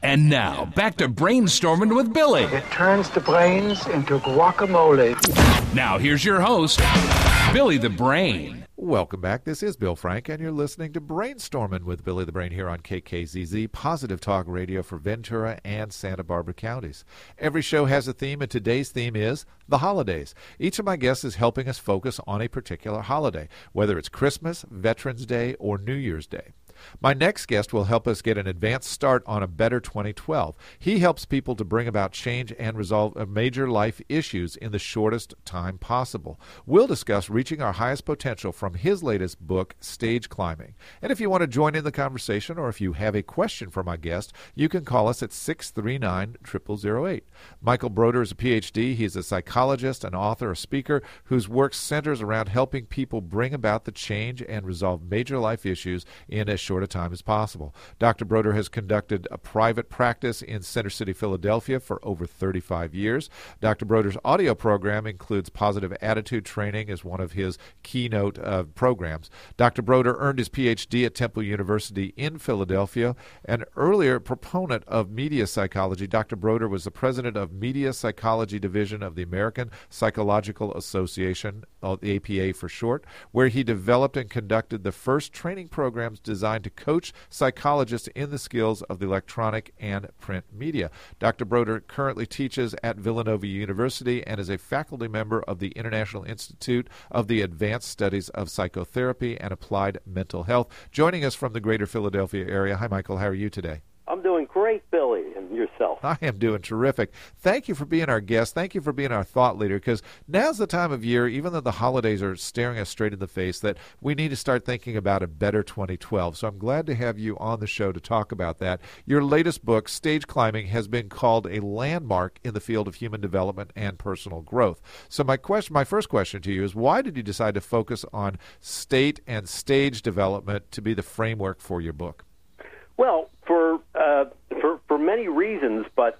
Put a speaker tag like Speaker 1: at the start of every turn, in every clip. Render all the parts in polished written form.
Speaker 1: And now, back to Brainstorming with Billy.
Speaker 2: It turns the brains into guacamole.
Speaker 1: Now, here's your host, Billy the Brain.
Speaker 3: Welcome back. This is Bill Frank, and you're listening to Brainstorming with Billy the Brain here on KKZZ, Positive Talk Radio for Ventura and Santa Barbara counties. Every show has a theme, and today's theme is the holidays. Each of my guests is helping us focus on a particular holiday, whether it's Christmas, Veterans Day, or New Year's Day. My next guest will help us get an advanced start on a better 2012. He helps people to bring about change and resolve major life issues in the shortest time possible. We'll discuss reaching our highest potential from his latest book, Stage Climbing. And if you want to join in the conversation or if you have a question for my guest, you can call us at 639-0008. Michael Broder is a Ph.D. He's a psychologist, an author, a speaker whose work centers around helping people bring about the change and resolve major life issues in as short a time as possible. Dr. Broder has conducted a private practice in Center City, Philadelphia for over 35 years. Dr. Broder's audio program includes positive attitude training as one of his keynote programs. Dr. Broder earned his Ph.D. at Temple University in Philadelphia. An earlier proponent of media psychology, Dr. Broder was the president of Media Psychology Division of the American Psychological Association, the APA for short, where he developed and conducted the first training programs designed to coach psychologists in the skills of the electronic and print media. Dr. Broder currently teaches at Villanova University and is a faculty member of the International Institute of the Advanced Studies of Psychotherapy and Applied Mental Health. Joining us from the greater Philadelphia area. Hi, Michael. How are you today?
Speaker 4: I'm doing great, Billy, and yourself.
Speaker 3: I am doing terrific. Thank you for being our guest. Thank you for being our thought leader, because now's the time of year, even though the holidays are staring us straight in the face, that we need to start thinking about a better 2012. So I'm glad to have you on the show to talk about that. Your latest book, Stage Climbing, has been called a landmark in the field of human development and personal growth. So my first question to you is, why did you decide to focus on state and stage development to be the framework for your book?
Speaker 4: Well, for many reasons, but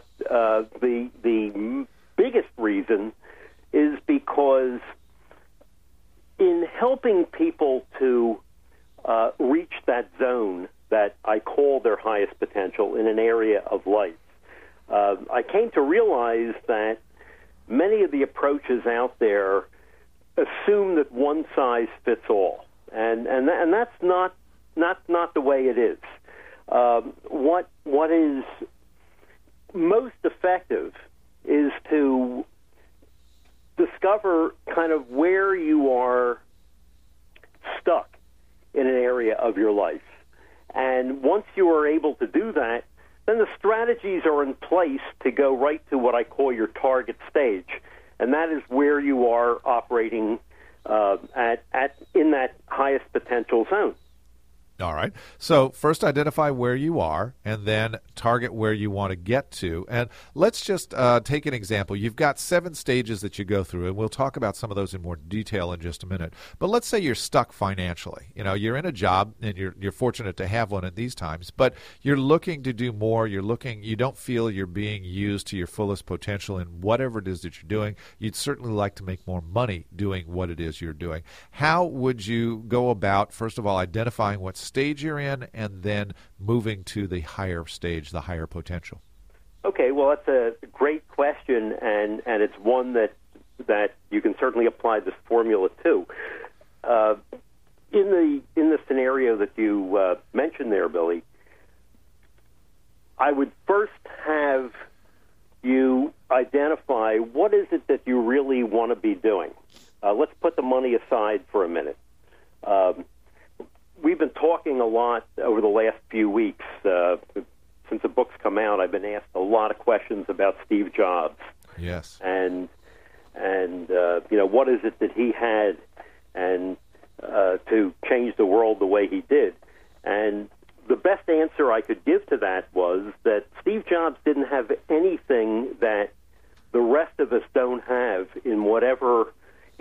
Speaker 4: the biggest reason is because in helping people to reach that zone that I call their highest potential in an area of life, I came to realize that many of the approaches out there assume that one size fits all, and that's not the way it is. What is most effective is to discover kind of where you are stuck in an area of your life. And once you are able to do that, then the strategies are in place to go right to what I call your target stage. And that is where you are operating in that highest potential zone.
Speaker 3: All right. So first identify where you are and then target where you want to get to. And let's just take an example. You've got 7 stages that you go through, and we'll talk about some of those in more detail in just a minute. But let's say you're stuck financially. You know, you're in a job, and you're fortunate to have one at these times, but you're looking to do more. You don't feel you're being used to your fullest potential in whatever it is that you're doing. You'd certainly like to make more money doing what it is you're doing. How would you go about, first of all, identifying what stage you're in and then moving to the higher stage, the higher potential?
Speaker 4: Okay, well, that's a great question, and it's one that you can certainly apply this formula to. In the scenario that you mentioned there, Billy, I would first have you identify what is it that you really want to be doing. Let's put the money aside for a minute. We've been talking a lot over the last few weeks. Since the book's come out, I've been asked a lot of questions about Steve Jobs.
Speaker 3: Yes.
Speaker 4: And what is it that he had and to change the world the way he did? And the best answer I could give to that was that Steve Jobs didn't have anything that the rest of us don't have in whatever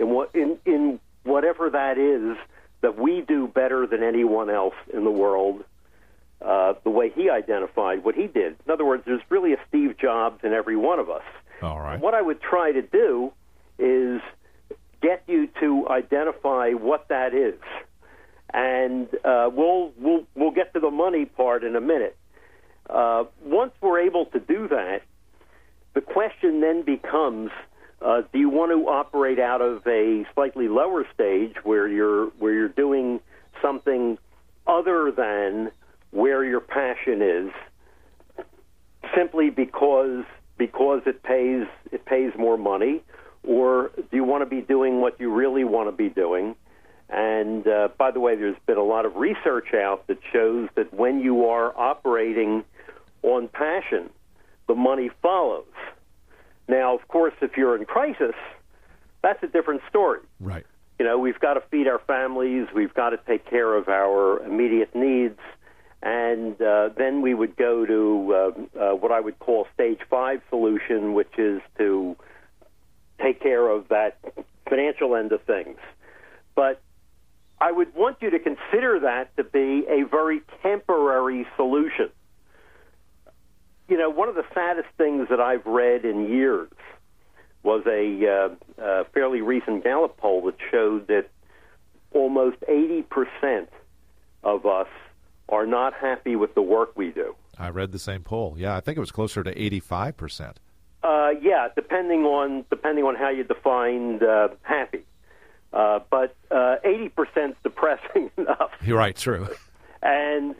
Speaker 4: that is that we do better than anyone else in the world, the way he identified what he did. In other words, there's really a Steve Jobs in every one of us.
Speaker 3: All right.
Speaker 4: What I would try to do is get you to identify what that is. And we'll get to the money part in a minute. Once we're able to do that, the question then becomes, do you want to operate out of a slightly lower stage where you're doing something other than where your passion is, simply because it pays more money, or do you want to be doing what you really want to be doing? And by the way, there's been a lot of research out that shows that when you are operating on passion, the money follows. Now, of course, if you're in crisis, that's a different story.
Speaker 3: Right.
Speaker 4: You know, we've got to feed our families, we've got to take care of our immediate needs, and then we would go to what I would call stage 5 solution, which is to take care of that financial end of things. But I would want you to consider that to be a very temporary solution. You know, one of the saddest things that I've read in years was a fairly recent Gallup poll that showed that almost 80% of us are not happy with the work we do.
Speaker 3: I read the same poll. Yeah, I think it was closer to 85%.
Speaker 4: Yeah, depending on how you defined happy. But 80% is depressing enough.
Speaker 3: You're right, true.
Speaker 4: And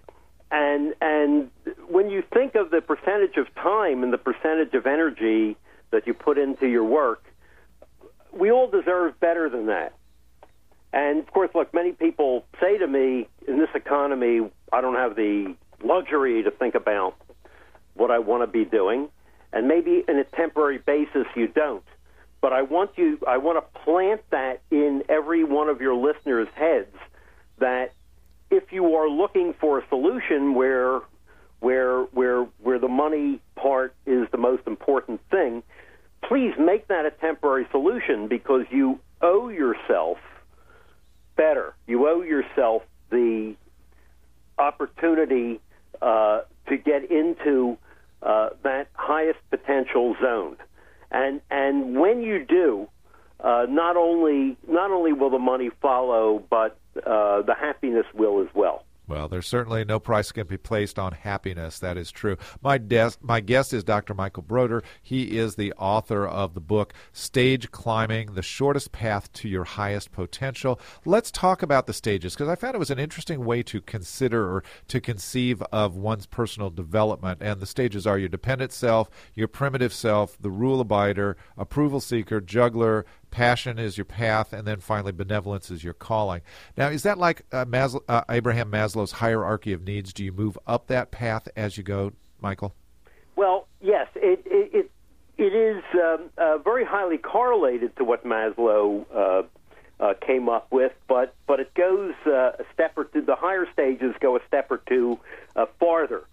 Speaker 4: when you think of the percentage of time and the percentage of energy that you put into your work, we all deserve better than that. And, of course, look, many people say to me, in this economy, I don't have the luxury to think about what I want to be doing. And maybe in a temporary basis you don't. But I want to plant that in every one of your listeners' heads, that if you are looking for a solution where the money part is the most important thing, please make that a temporary solution, because you owe yourself better. You owe yourself the opportunity to get into that highest potential zone. And when you do, not only will the money follow, but the happiness will as well.
Speaker 3: Well, there's certainly no price can be placed on happiness. That is true. My guest is Dr. Michael Broder. He is the author of the book, Stage Climbing, The Shortest Path to Your Highest Potential. Let's talk about the stages, because I found it was an interesting way to consider or to conceive of one's personal development. And the stages are your dependent self, your primitive self, the rule abider, approval seeker, juggler, passion is your path, and then finally benevolence is your calling. Now, is that like Abraham Maslow's hierarchy of needs? Do you move up that path as you go, Michael?
Speaker 4: Well, yes. It is very highly correlated to what Maslow came up with, but it goes a step or two. The higher stages go a step or two farther.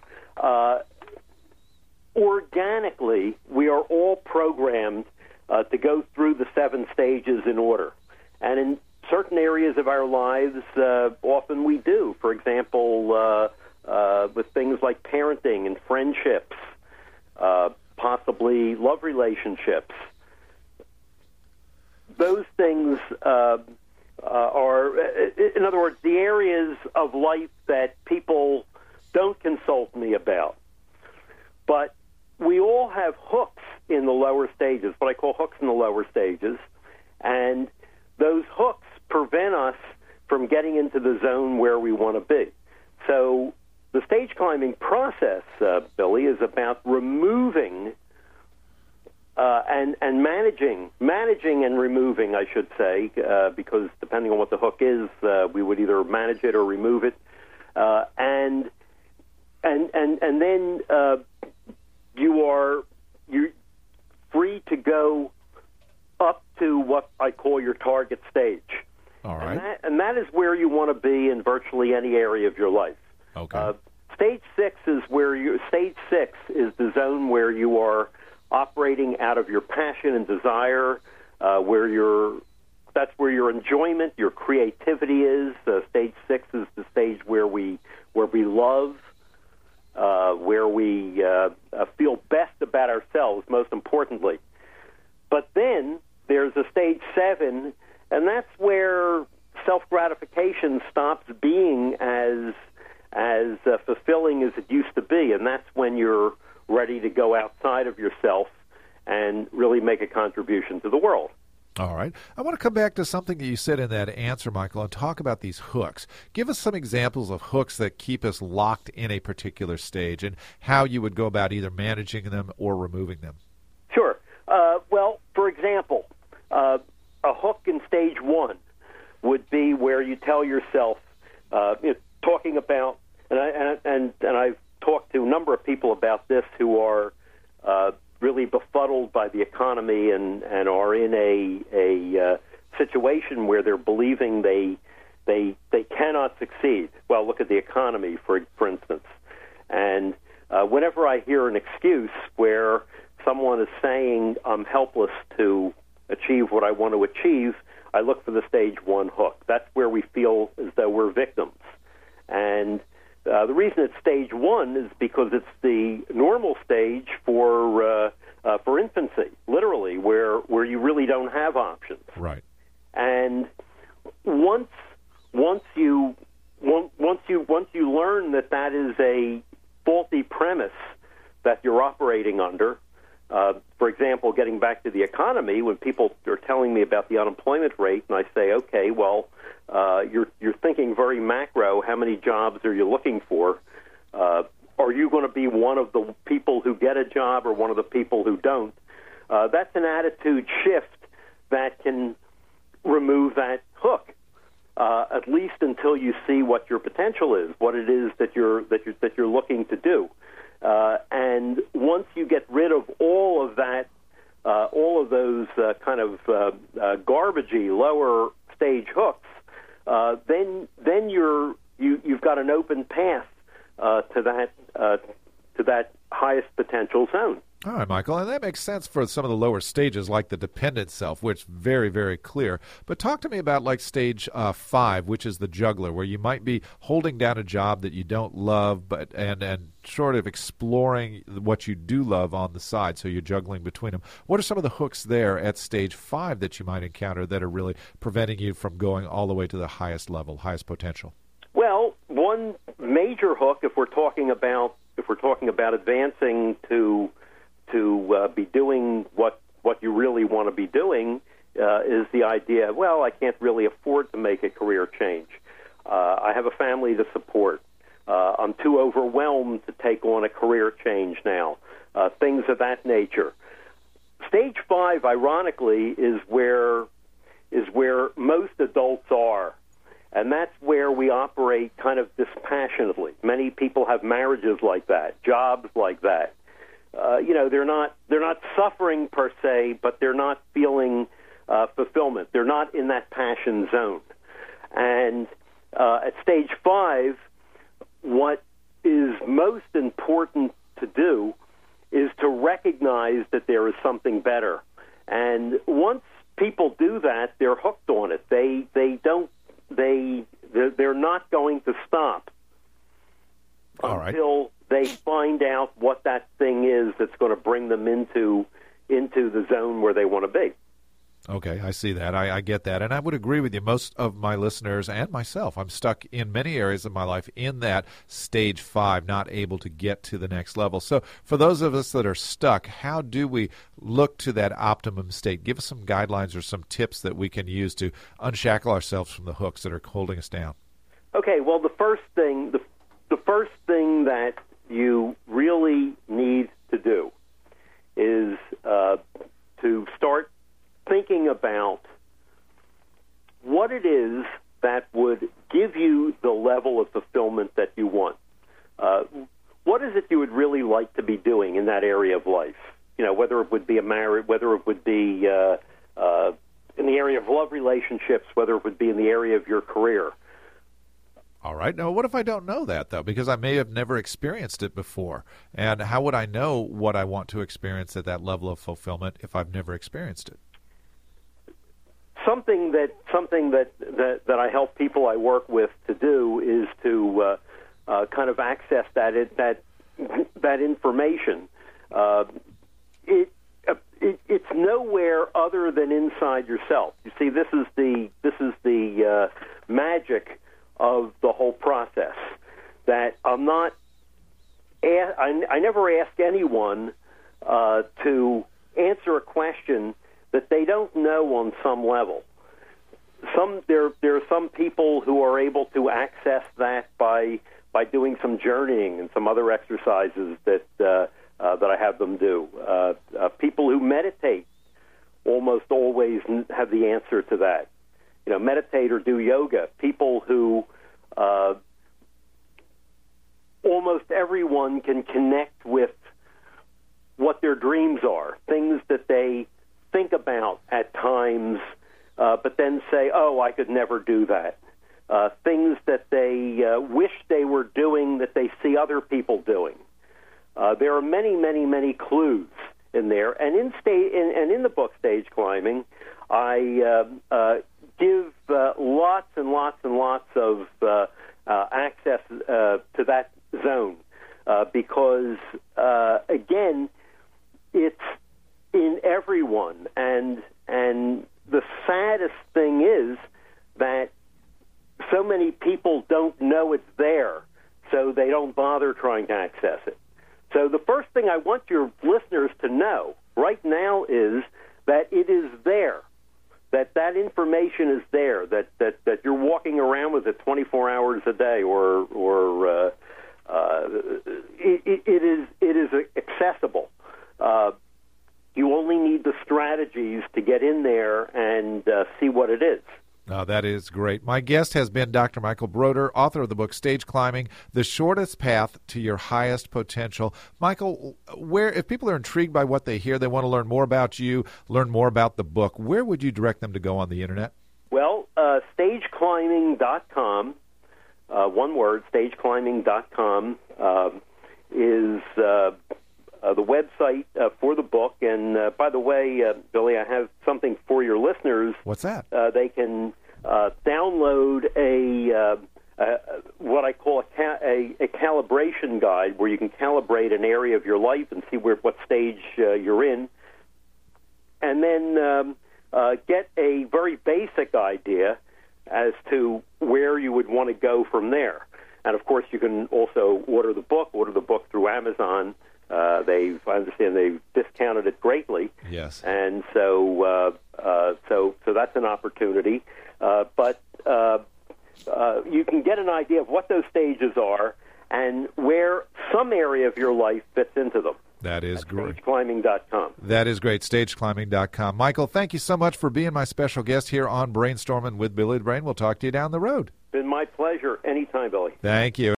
Speaker 4: Organically, we are all programmed to go through the 7 stages in order. And in certain areas of our lives, often we do. For example, with things like parenting and friendships, possibly love relationships. Those things are, in other words, the areas of life that people don't consult me about. But we all have hooks in the lower stages, what I call hooks in the lower stages, and those hooks prevent us from getting into the zone where we want to be. So the stage climbing process, Billy, is about removing and managing and removing, I should say, because depending on what the hook is, we would either manage it or remove it, and then you're free to go up to what I call your target stage.
Speaker 3: All right.
Speaker 4: And that is where you want to be in virtually any area of your life.
Speaker 3: Okay.
Speaker 4: Stage 6 is the zone where you are operating out of your passion and desire, that's where your enjoyment, your creativity is. Stage 6 is the stage where we love, where we feel best about ourselves, most importantly. But then there's a stage 7, and that's where self-gratification stops being as as fulfilling as it used to be, and that's when you're ready to go outside of yourself and really make a contribution to the world.
Speaker 3: All right. I want to come back to something that you said in that answer, Michael, and talk about these hooks. Give us some examples of hooks that keep us locked in a particular stage and how you would go about either managing them or removing them.
Speaker 4: Sure. Well, for example, a hook in stage one would be where you tell yourself, talking about, and I've talked to a number of people about this who are really befuddled by the economy and are in a situation where they're believing they cannot succeed. Well, look at the economy, for instance. And whenever I hear an excuse where someone is saying I'm helpless to achieve what I want to achieve, I look for the stage one hook. That's where we feel as though we're victims. And the reason it's stage one is because it's the normal stage for infancy, literally, where you really don't have options.
Speaker 3: Right.
Speaker 4: And once you learn that is a faulty premise that you're operating under. For example, getting back to the economy, when people are telling me about the unemployment rate, and I say, okay, well, you're thinking very macro. How many jobs are you looking for? Are you going to be one of the people who get a job or one of the people who don't? That's an attitude shift that can remove that hook, at least until you see what your potential is, what it is that you're looking to do. And once you get rid of all of that, all of those kind of garbagey lower stage hooks, then you've got an open path to that highest potential zone.
Speaker 3: All right, Michael, and that makes sense for some of the lower stages, like the dependent self, which is very, very clear. But talk to me about like stage 5, which is the juggler, where you might be holding down a job that you don't love, but and sort of exploring what you do love on the side, so you're juggling between them. What are some of the hooks there at stage 5 that you might encounter that are really preventing you from going all the way to the highest level, highest potential?
Speaker 4: Well, one major hook, if we're talking about advancing to be doing what you really want to be doing, is the idea, well, I can't really afford to make a career change. I have a family to support. I'm too overwhelmed to take on a career change now. Things of that nature. Stage 5, ironically, is where most adults are. And that's where we operate kind of dispassionately. Many people have marriages like that, jobs like that. They're not suffering per se, but they're not feeling fulfillment. They're not in that passion zone. And at stage 5, what is most important to do is to recognize that there is something better. And once people do that, they're hooked on it. They're not going to stop until they find out what that thing is that's going to bring them into the zone where they want to be.
Speaker 3: Okay, I see that. I get that. And I would agree with you. Most of my listeners and myself, I'm stuck in many areas of my life in that stage 5, not able to get to the next level. So for those of us that are stuck, how do we look to that optimum state? Give us some guidelines or some tips that we can use to unshackle ourselves from the hooks that are holding us down.
Speaker 4: Okay, well, the first thing that you really need to do is to start thinking about what it is that would give you the level of fulfillment that you want. What is it you would really like to be doing in that area of life? Whether it would be whether it would be in the area of love relationships, whether it would be in the area of your career.
Speaker 3: All right. Now, what if I don't know that, though? Because I may have never experienced it before. And how would I know what I want to experience at that level of fulfillment if I've never experienced it?
Speaker 4: Something that I help people I work with to do is to kind of access that information. It's nowhere other than inside yourself. You see, this is the magic of the whole process. that I'm not. I never ask anyone to answer a question that they don't know on some level. There are some people who are able to access that by doing some journeying and some other exercises that I have them do. People who meditate almost always have the answer to that. Meditate or do yoga. People who almost everyone can connect with what their dreams are, things that they think about at times, but then say, oh, I could never do that. Things that they wish they were doing that they see other people doing. There are many, many, many clues in there. And in the book, Stage Climbing, I give lots and lots and lots of access to that zone because, again, it's in everyone. And the saddest thing is that so many people don't know it's there, so they don't bother trying to access it. So the first thing I want your listeners to know right now is that it is there, that information is there, that you're walking around with it 24 hours a day, or it is accessible. You only need the strategies to get in there and see what it is.
Speaker 3: Oh, that is great. My guest has been Dr. Michael Broder, author of the book Stage Climbing, The Shortest Path to Your Highest Potential. Michael, if people are intrigued by what they hear, they want to learn more about you, learn more about the book, where would you direct them to go on the Internet?
Speaker 4: Well, stageclimbing.com, one word, stageclimbing.com, is the website for the book. And by the way, Billy, I have something for your listeners.
Speaker 3: What's that?
Speaker 4: They can download what I call a calibration guide, where you can calibrate an area of your life and see what stage you're in, and then get a very basic idea as to where you would want to go from there. And of course, you can also order the book through Amazon. I understand they've discounted it greatly.
Speaker 3: Yes.
Speaker 4: And so that's an opportunity. But you can get an idea of what those stages are and where some area of your life fits into them.
Speaker 3: That is great.
Speaker 4: StageClimbing.com.
Speaker 3: That is great. StageClimbing.com. Michael, thank you so much for being my special guest here on Brainstorming with Billy the Brain. We'll talk to you down the road.
Speaker 4: Been my pleasure. Anytime, Billy.
Speaker 3: Thank you.